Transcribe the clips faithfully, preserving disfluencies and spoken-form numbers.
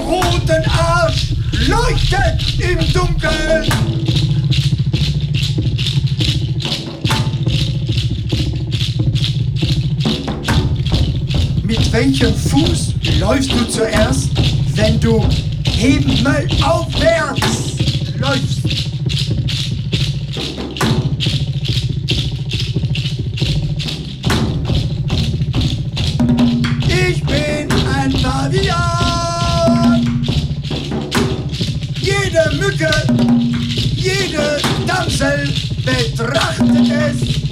roten Arsch leuchtet im Dunkeln. Mit welchem Fuß läufst du zuerst, wenn du himmelaufwärts läufst? Ich bin ein Pavian. Jede Mücke, jede Damsel betrachtet es.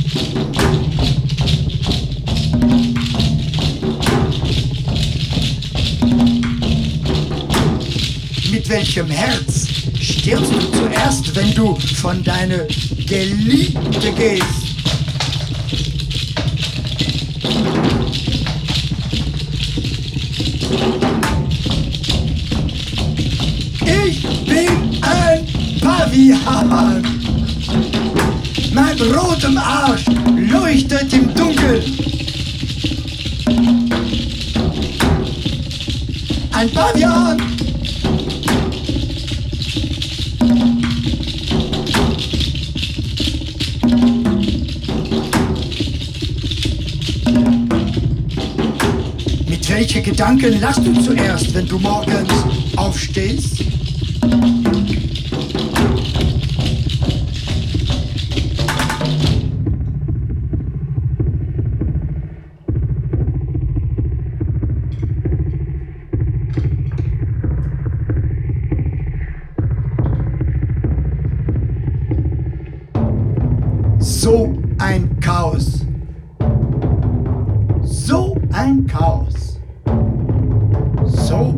Mit welchem Herz stirbst du zuerst, wenn du von deiner Geliebte gehst? Ich bin ein Pavian. Mein rotem Arsch leuchtet im Dunkeln. Ein Pavian. Mit welchen Gedanken lachst du zuerst, wenn du morgens aufstehst? So ein Chaos. So ein Chaos. So